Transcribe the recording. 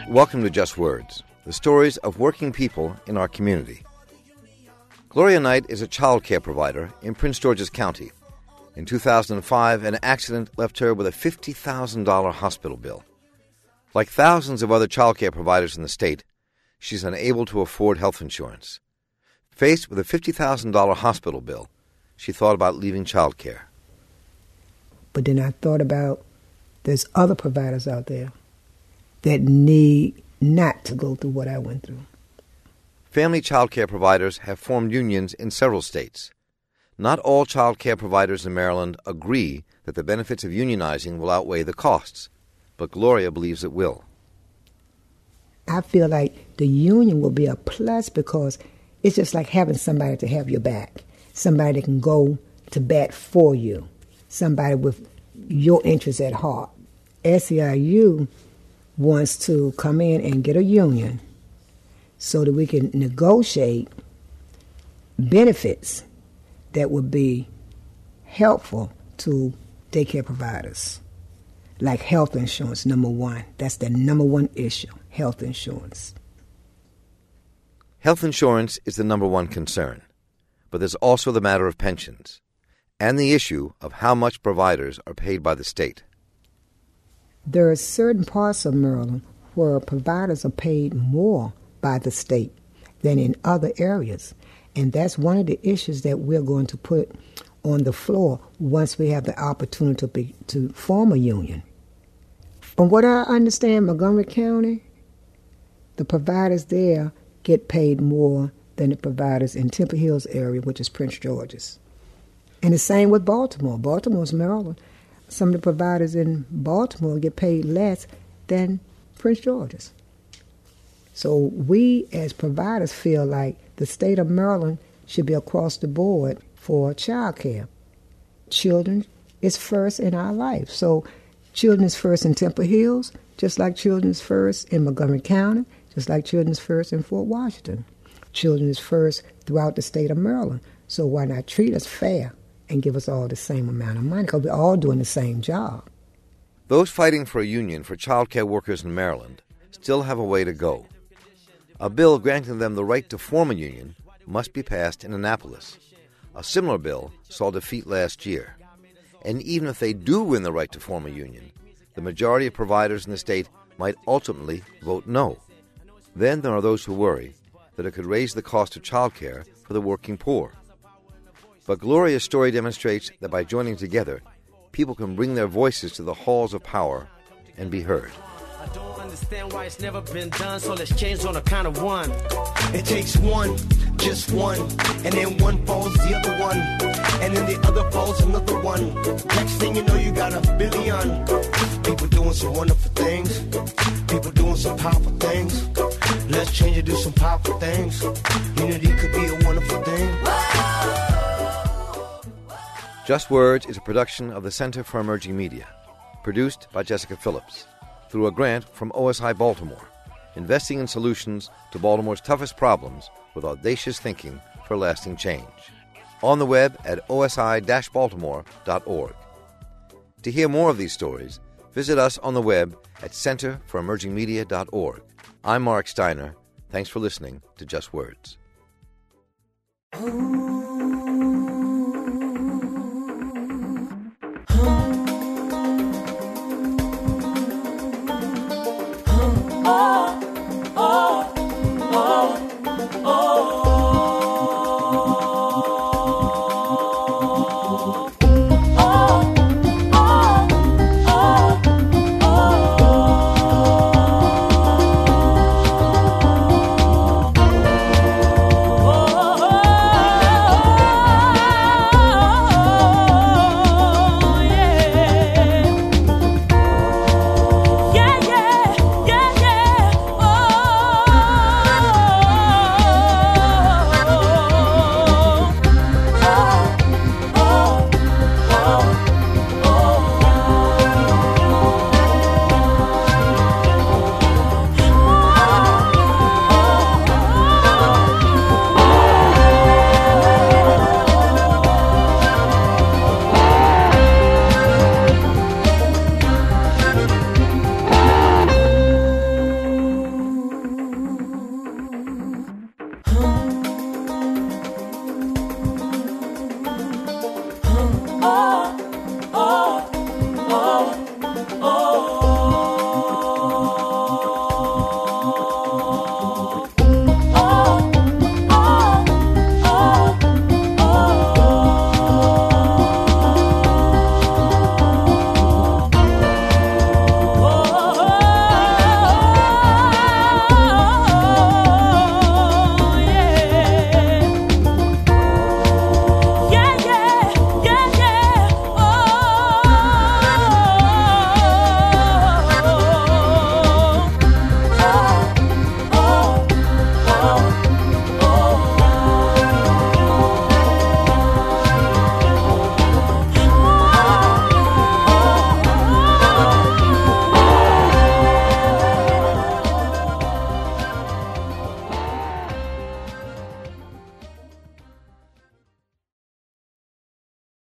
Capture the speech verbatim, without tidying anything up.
Welcome to Just Words, the stories of working people in our community. Gloria Knight is a child care provider in Prince George's County. In two thousand five, an accident left her with a fifty thousand dollars hospital bill. Like thousands of other child care providers in the state, she's unable to afford health insurance. Faced with a fifty thousand dollars hospital bill, she thought about leaving child care. But then I thought about there's other providers out there that need not to go through what I went through. Family child care providers have formed unions in several states. Not all child care providers in Maryland agree that the benefits of unionizing will outweigh the costs, but Gloria believes it will. I feel like the union will be a plus because it's just like having somebody to have your back, somebody that can go to bat for you, somebody with your interests at heart. S E I U wants to come in and get a union so that we can negotiate benefits that would be helpful to daycare providers, like health insurance, number one. That's the number one issue, health insurance. Health insurance is the number one concern, but there's also the matter of pensions and the issue of how much providers are paid by the state. There are certain parts of Maryland where providers are paid more by the state than in other areas. And that's one of the issues that we're going to put on the floor once we have the opportunity to, be, to form a union. From what I understand, Montgomery County, the providers there get paid more than the providers in Temple Hills area, which is Prince George's. And the same with Baltimore. Baltimore's Maryland. Some of the providers in Baltimore get paid less than Prince George's. So we as providers feel like the state of Maryland should be across the board for child care. Children is first in our life. So children is first in Temple Hills, just like children is first in Montgomery County, just like children is first in Fort Washington. Children is first throughout the state of Maryland. So why not treat us fair and give us all the same amount of money, because we're all doing the same job. Those fighting for a union for child care workers in Maryland still have a way to go. A bill granting them the right to form a union must be passed in Annapolis. A similar bill saw defeat last year. And even if they do win the right to form a union, the majority of providers in the state might ultimately vote no. Then there are those who worry that it could raise the cost of child care for the working poor. But Gloria's story demonstrates that by joining together, people can bring their voices to the halls of power and be heard. I don't understand why it's never been done, so let's change on a count of one. It takes one, just one, and then one falls the other one, and then the other falls another one. Next thing you know, you got a billion people doing some wonderful things, people doing some powerful things. Let's change and do some powerful things. Unity could be a wonderful thing. Just Words is a production of the Center for Emerging Media, produced by Jessica Phillips, through a grant from O S I Baltimore, investing in solutions to Baltimore's toughest problems with audacious thinking for lasting change. On the web at o s i dash baltimore dot org. To hear more of these stories, visit us on the web at center for emerging media dot org. I'm Mark Steiner. Thanks for listening to Just Words. oh.